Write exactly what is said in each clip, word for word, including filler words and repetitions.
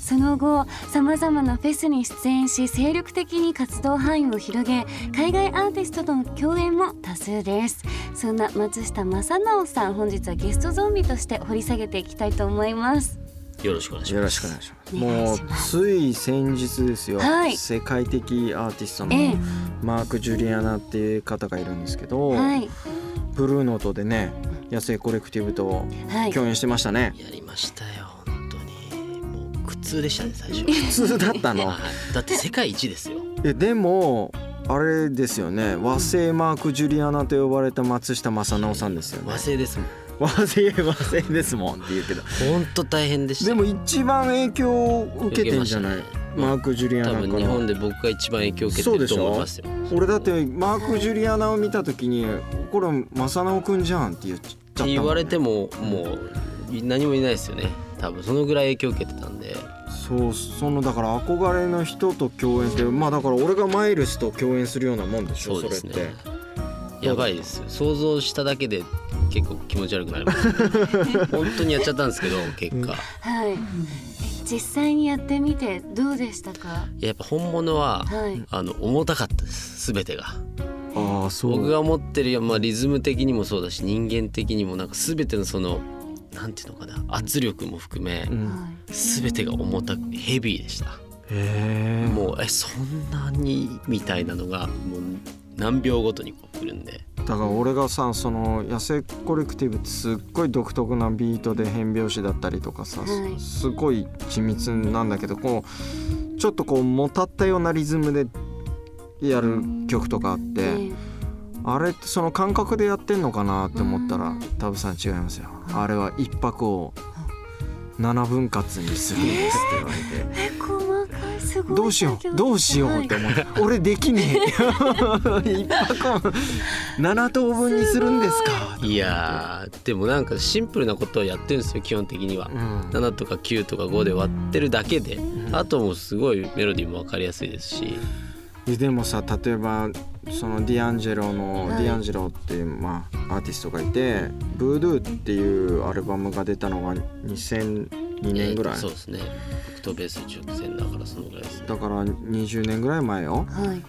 その後さまざまなフェスに出演し精力的に活動範囲を広げ、海外アーティストとの共演も多数です。そんな松下正直さん、本日はゲストゾンビとして掘り下げていきたいと思います。 よろしくお願いします。 よろしくお願いします。もうつい先日ですよ、はい、世界的アーティストのマーク・ジュリアナっていう方がいるんですけど、はい、ブルーノートでね、野生コレクティブと共演してましたね、 はい、やりましたよ。本当にもう苦痛でしたね、最初。 苦痛だったのだって世界一ですよ。 えでもあれですよね、和製マーク・ジュリアナと呼ばれた松下正直さんですよね。 和製ですもん。 和製和製ですもんって言うけど、 本当大変でした。 でも一番影響を受けてんじゃない、マーク・ジュリアナから。 多分日本で僕が一番影響を受けてると思いますよ。 俺だってマーク・ジュリアナを見た時に、これ正直くんじゃんって言っちゃったもんね。 言われてももう何もいないですよね。多分そのぐらい影響を受けてたんで。 そう、そのだから憧れの人と共演って、まあだから俺がマイルスと共演するようなもんでしょ。 そうですね、 それってやばいですよ。想像しただけで結構気持ち悪くなります本当にやっちゃったんですけど結果、 はい、実際にやってみてどうでしたか？ やっぱ本物は、はい、あの重たかったです、全てが。 あ、そう。 僕が思ってる、まあ、リズム的にもそうだし人間的にもなんか全てのそのなんていうのかな、圧力も含め、うん、全てが重たくヘビーでした。 へー、 もうえそんなにみたいなのがもう何秒ごとにこう来るんで。 だから俺がさ、その野生コレクティブってすっごい独特なビートで変拍子だったりとかさ、はい、すごい緻密なんだけど、こうちょっとこうもたったようなリズムでやる曲とかあって、うん、あれってその感覚でやってんのかなって思ったら、タブさん違いますよ、あれは一拍をななぶん割にするんですって言われて、 えー、細かい、すごい。 どうしようどうしようって思って、俺できねえ一拍をなな等分にするんですか。 いやでもなんかシンプルなことをやってるんですよ基本的には、うん、ななとかきゅうとかごで割ってるだけで、うん、あともすごいメロディーも分かりやすいですし。 でもさ、例えばそのディアンジェロの、はい、ディアンジェロっていう、まあ、アーティストがいて、ブードゥーっていうアルバムが出たのがにせんにねんぐらい、 えー、そうですね。僕とベース直線だからそのぐらいですね。 だからにじゅうねんぐらい前よ、はい、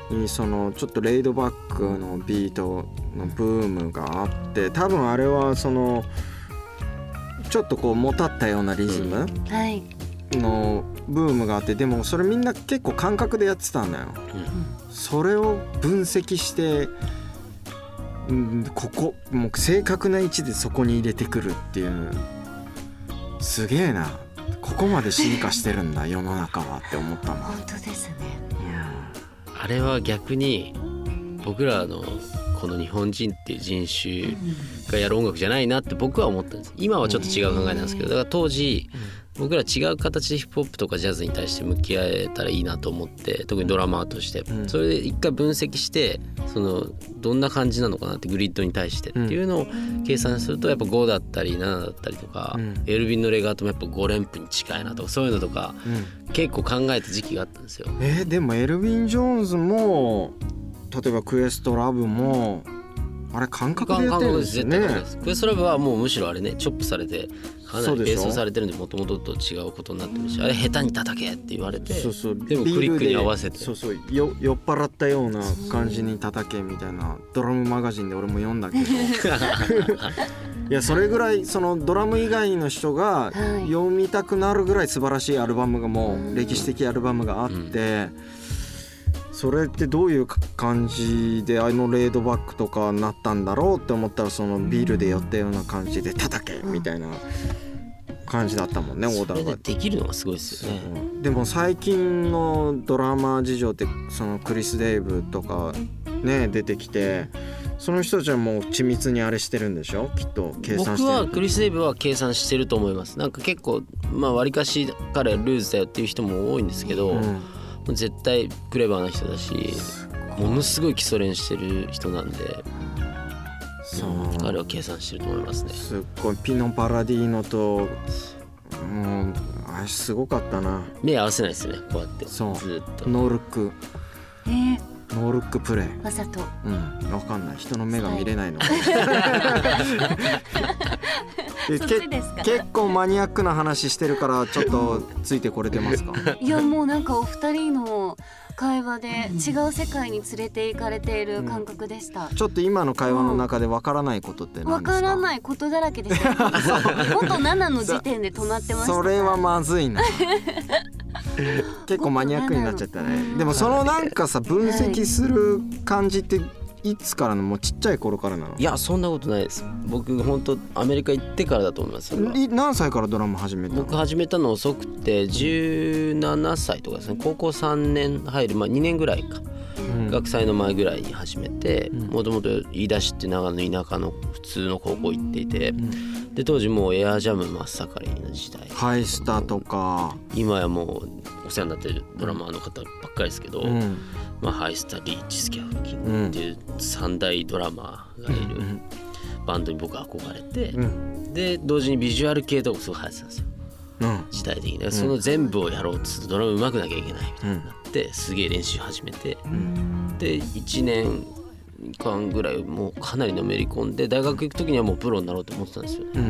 にそのちょっとレイドバックのビートのブームがあって、多分あれはそのちょっとこうもたったようなリズムのブームがあって、でもそれみんな結構感覚でやってたんだよ、うん、それを分析して、うん、ここもう正確な位置でそこに入れてくるっていう、すげえな、ここまで進化してるんだ世の中はって思ったの。 本当ですね。 いやあれは逆に僕らのこの日本人っていう人種がやる音楽じゃないなって僕は思ったんです。今はちょっと違う考えなんですけど、だから当時僕ら違う形でヒップホップとかジャズに対して向き合えたらいいなと思って、特にドラマーとしてそれで一回分析して、そのどんな感じなのかなってグリッドに対してっていうのを計算すると、やっぱごだったりななだったりとか、エルビンのレガートもやっぱご連符に近いなとか、そういうのとか結構考えた時期があったんですよ。 えー、でもエルビン・ジョーンズも例えばクエストラブもあれ感覚でやってるんですよね。 クエストラブはもうむしろあれね、チョップされてかなりベースされてるんで、もともとと違うことになってるし、あれ下手に叩けって言われて、そうそう、でもクリックに合わせて、 そうそう、よ酔っ払ったような感じに叩けみたいなドラムマガジンで俺も読んだけどいやそれぐらいそのドラム以外の人が読みたくなるぐらい素晴らしいアルバムが、もう歴史的アルバムがあって、うん、それってどういう感じであのレイドバックとかなったんだろうって思ったら、そのビールで寄ったような感じで叩けみたいな感じだったもんね、オーダーが。 それでできるのがすごいですよね。 でも最近のドラマ事情って、そのクリス・デイブとかね出てきて、その人たちはもう緻密にあれしてるんでしょ、きっと計算してる。 僕はクリス・デイブは計算してると思います。なんか結構まあ割かし彼はルーズだよっていう人も多いんですけど、うん、絶対クレバーな人だし、ものすごい基礎練してる人なんで、そう、彼は計算してると思いますね。 すっごいピノ・パラディーノと、もうあれすごかったな。 目合わせないですね、こうやってそうずっとノールック、 えー、 ノールックプレイわざとうんわかんない人の目が見れないのえけ結構マニアックな話してるからちょっとついてこれてますか？ いやもうなんかお二人の会話で違う世界に連れて行かれている感覚でした、 うん、ちょっと今の会話の中でわからないことって何ですか？ わからないことだらけでしたごとななの時点で止まってました。 それはまずいな結構マニアックになっちゃったね。でもそのなんかさ分析する感じっていつからの？もうちっちゃい頃からなの？ いやそんなことないです。僕本当アメリカ行ってからだと思います。 何歳からドラマ始めたの？ 僕始めたの遅くてじゅうななさいとかですね。高校さんねん入る、まあ、にねんぐらいか、うん、学祭の前ぐらいに始めて、もともと飯田市って長野の田舎の普通の高校行っていて、うん、で当時もうエアジャム真っ盛りの時代、 ハイスタとか今やもうお世話になってるドラマーの方ばっかりですけど、うんまあ、ハイスタ、リーチ、スキャフキンっていう三大ドラマーがいるバンドに僕は憧れて、うん、で同時にビジュアル系とかすごい流行ってたんですよ、うん、時代的に、ね、その全部をやろうとするとドラム上手くなきゃいけないみたいになって、うん、すげえ練習始めて、うん、でいちねんかんぐらいもうかなりのめり込んで大学行く時にはもうプロになろうと思ってたんですよ、うん、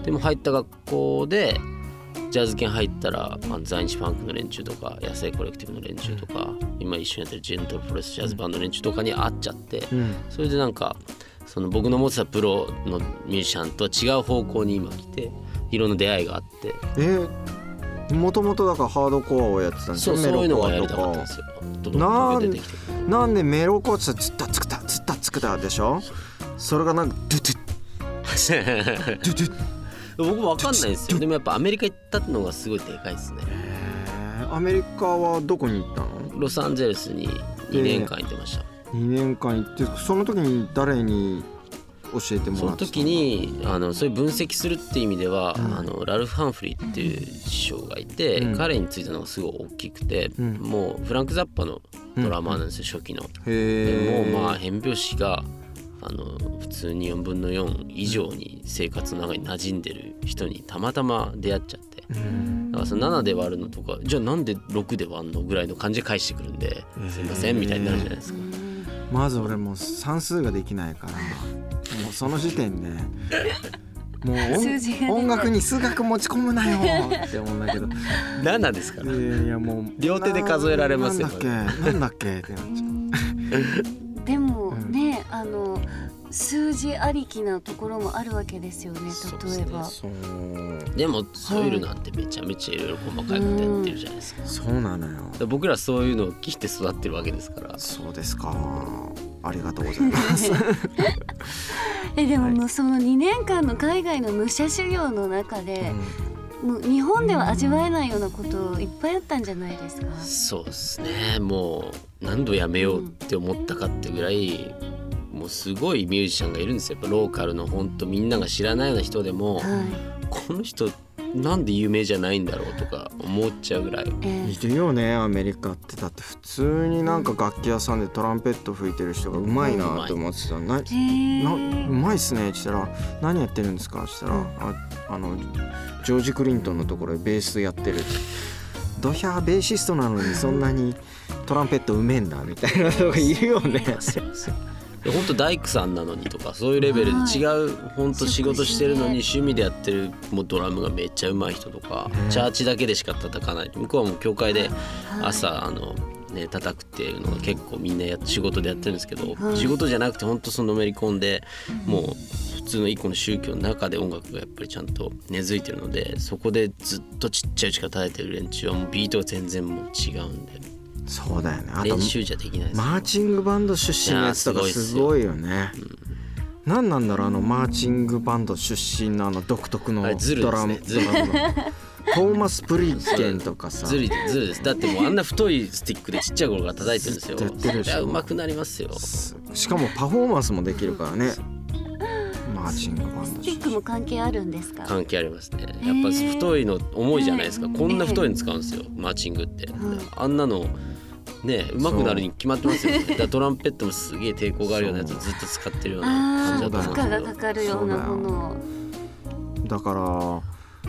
でも入った学校でジャズ研入ったら、まあ、在日ファンクの連中とか野生コレクティブの連中とか、うん、今一緒にやってるジェントルプレスジャズバンドの連中とかに会っちゃって、うん、それでなんかその僕の持ってたプロのミュージシャンとは違う方向に今来ていろんな出会いがあって、 えー、もともとだからハードコアをやってたんですよ。 そう、そういうのがやりたかったんですよ。 なんなんでメロコアってつったつくたつったつくたでしょ。それがなんかドゥドゥドゥドゥ僕も分かんないですよ。でもやっぱアメリカ行ったのがすごいでかいですね。 へー、アメリカはどこに行ったの？ ロサンゼルスににねんかん行ってました。 にねんかん行ってその時に誰に教えてもらったの？ その時にあのそういう分析するっていう意味では、うん、あのラルフ・ハンフリーっていう師匠がいて、うん、彼についたのがすごい大きくて、うん、もうフランク・ザッパのドラマーなんですよ、うん、初期の。へでもうまあ変拍子があの普通によんぶんのよん以上に生活の中に馴染んでる人にたまたま出会っちゃって、だからそのななで割るのとかじゃあなんでろくで割るのぐらいの感じで返してくるんで、すいませんみたいになるじゃないですか。 まず俺もう算数ができないからもうその時点でもう 音, 音楽に数学持ち込むなよって思うんだけど何なんですかね。 いやいやもう両手で数えられますよ。 なんだっけなんだっけってなっちゃうでもね、うん、あの数字ありきなところもあるわけですよね。例えばそうですね。でもソイルなんてめちゃめちゃいろいろ細かいことやってるじゃないですか。 そうなのよ。 僕らそういうのを聞いて育ってるわけですから。 そうですか。ありがとうございますえでももうそのにねんかんの海外の武者修行の中で、うん、もう日本では味わえないようなこといっぱいあったんじゃないですか。 そうですね。もう何度やめようって思ったかってぐらい、うん、もうすごいミュージシャンがいるんですよ。やっぱローカルの本当みんなが知らないような人でも、はい、この人なんで有名じゃないんだろうとか思っちゃうぐらい、 えー、いるよねアメリカって。だって普通になんか楽器屋さんでトランペット吹いてる人がうまいなと思ってた、うん、ななうまいっすねって言ったら何やってるんですかって言ったら、うん、あ, あのジョージ・クリントンのところでベースやってる。ドヒャーベーシストなのにそんなにトランペットうめえんだみたいな人がいるよね本当大工さんなのにとかそういうレベルで違う本当仕事してるのに趣味でやってるもうドラムがめっちゃ上手い人とか、チャーチだけでしか叩かない。向こうはもう教会で朝あのね叩くっていうのが結構みんなや仕事でやってるんですけど、仕事じゃなくて本当そののめり込んでもう普通の一個の宗教の中で音楽がやっぱりちゃんと根付いてるので、そこでずっとちっちゃいうちから叩いてる連中はもうビートが全然もう違うんで。 そうだよね。あと練習じゃできないです。 マーチングバンド出身のやつとかすごいよね。うん、何なんだろうあのマーチングバンド出身のあの独特のドラム、ね、ドラムのトーマス・プリッケンとかさずるずるです。だってもうあんな太いスティックでちっちゃい頃から叩いてるんですよ。 やってるでしょ。 うまくなりますよ。 しかもパフォーマンスもできるからね。マーチングバンドスティックも関係あるんですか？ 関係ありますね。やっぱ太いの重いじゃないですか。こんな太いの使うんですよマーチングって。あんなのね、上手くなるに決まってますよね。だからトランペットもすげえ抵抗があるようなやつをずっと使ってるような感じだと思うんですけど。 負荷がかかるようなものを。 だから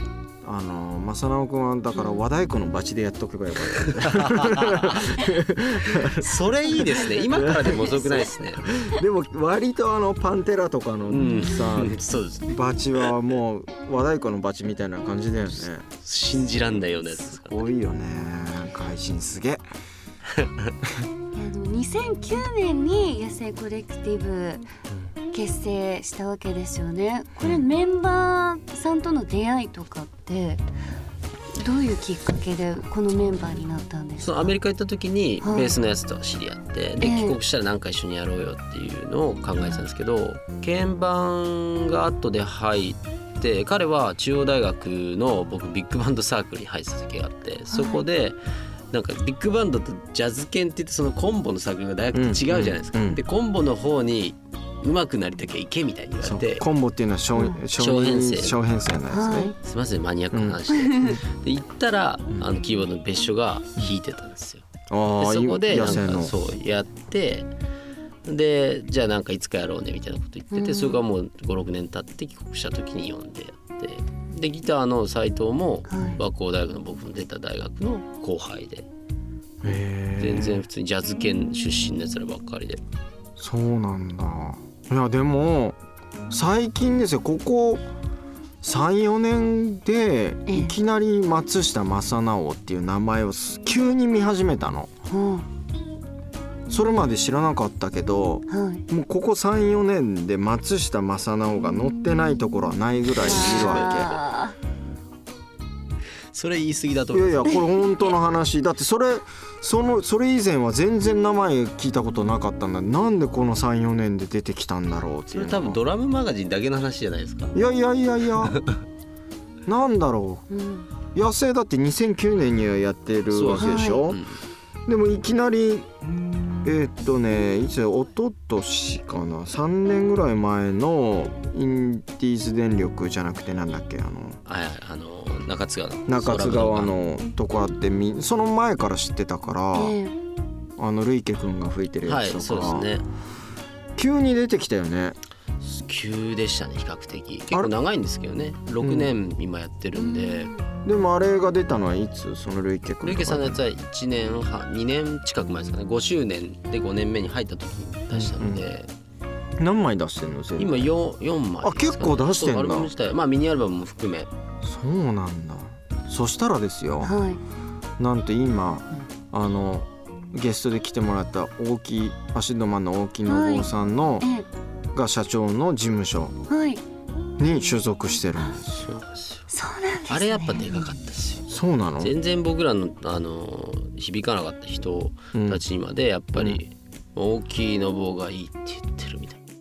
あの正直くんはだから和太鼓のバチでやっとけばよかった。 それいいですね。今からでも遅くないですね。 でも割とあのパンテラとかのさ、 うん、そうですバチはもう和太鼓のバチみたいな感じだよね。 信じらんないようなやつですから、ね、 すごいよね。怪人すげえ。 あのにせんきゅうねんに野生コレクティブ結成したわけですよね。これメンバーさんとの出会いとかってどういうきっかけでこのメンバーになったんですか？ そのアメリカ行った時にはいベースのやつと知り合って、でええ帰国したらなんか一緒にやろうよっていうのを考えてたんですけど、鍵盤が後で入って彼は中央大学の僕ビッグバンドサークルに入ってた時があって、そこでなんかビッグバンドとジャズ鍵って言ってそのコンボのサークルが大学って違うじゃないですか、 うんうんうん、 でコンボの方に上手くなりたきゃいけみたいに言われて、 コンボっていうのは小、 うん、 小編成小編成のやつね、 はい、 すみませんマニアックな話で、うん、で行ったらあのキーボードの別所が弾いてたんですよ。 あでそこでなんか野生のそうやってでじゃあなんかいつかやろうねみたいなこと言ってて、うん、それがもうごろくねん経って帰国した時に呼んでやってでギターの斉藤も和光大学の僕の出た大学の後輩で、 へ全然普通にジャズ圏出身のやつらばっかりで。 そうなんだ。いやでも最近ですよ、ここ さん,よ 年でいきなり松下正直っていう名前を急に見始めたの、うんそれまで知らなかったけど、はい、もうここ さん,よ 年で松下正直が載ってないところはないぐらいいるわけ。 それ言い過ぎだと思う。 いやいやこれ本当の話だって、それそのそれ以前は全然名前聞いたことなかったんだ。なんでこの さん,よ 年で出てきたんだろうっていうの。 それ多分ドラムマガジンだけの話じゃないですか。 いやいやいやいやなんだろう、うん、野生だってにせんきゅうねんにはやってるわけでしょ、はい、でもいきなりえー、っとねいつおととしかなさんねんぐらい前のインディーズ電力じゃなくてなんだっけあのはいあの中津川の中津川のとこあってみその前から知ってたから、えー、あのルイケ君が吹いてるやつとか、はいそうですね、急に出てきたよね。 急でしたね比較的。結構長いんですけどねろくねん今やってるんで、 うん、でもあれが出たのはいつ？そのルイケ君ルイケさんのやつはいちねんはんにねん近く前ですかね。ごしゅうねんでごねんめに入った時に出したので、 うん、何枚出してんの？ 今 4, よんまい、ね、 あ結構出してんだ。 アルバム自体まあミニアルバムも含め。 そうなんだ。そしたらですよ、はい、なんと今あのゲストで来てもらった大木アシッドマンの大木信夫さんの、はい、が社長の事務所に所属してるんですよ。 そうですよ。 そうなんですね。 あれやっぱでかかったですよ。 そうなの？ 全然僕らの、あの響かなかった人たちにまでやっぱり、うん、大木信夫がいいって言ってるみたい。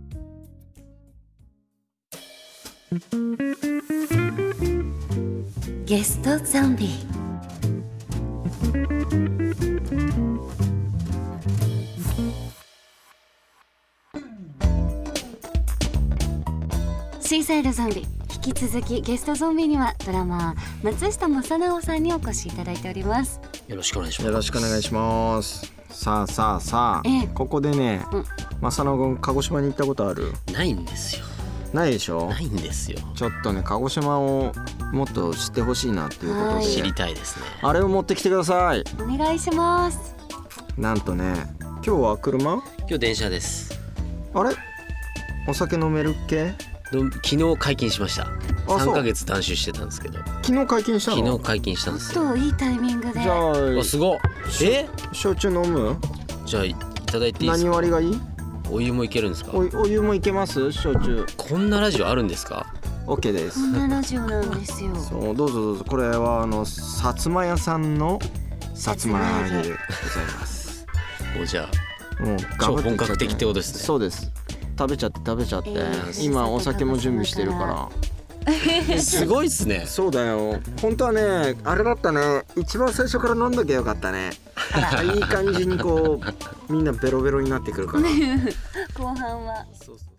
ゲストゾンビ。シーサイドゾンビ、引き続きゲストゾンビにはドラマー松下正直さんにお越しいただいております。 よろしくお願いします。 よろしくお願いします。さあさあさあ、ええ、ここでね、うん、正直君鹿児島に行ったことある？ ないんですよ。 ないでしょ？ ないんですよ。 ちょっとね鹿児島をもっと知ってほしいなっていうことで知りたいですね。 あれを持ってきてください。 お願いします。 なんとね今日は車？ 今日電車です。 あれお酒飲めるっけ？ 昨日解禁しました。さんかげつ断酒してたんですけど昨日解禁したの？ 昨日解禁したんですよ。 といいタイミングで。 じゃあすごい。え焼酎飲む？ じゃあいただいていいですか？ 何割りがいい？ お湯もいけるんですか？ お, お湯もいけます？焼酎。 こんなラジオあるんですか？ OK です。 こんなラジオなんですよ。 そうどうぞどうぞ。これはあの薩摩屋さんの薩摩ラー油でございます。 おじゃあもう超本格的ってことですね。 そうです。食べちゃって食べちゃって、えー、今お酒も準備してるからすごいっすね。 そうだよ。本当はねあれだったね。一番最初から飲んどきゃよかったね。いい感じにこうみんなベロベロになってくるから後半はそうそう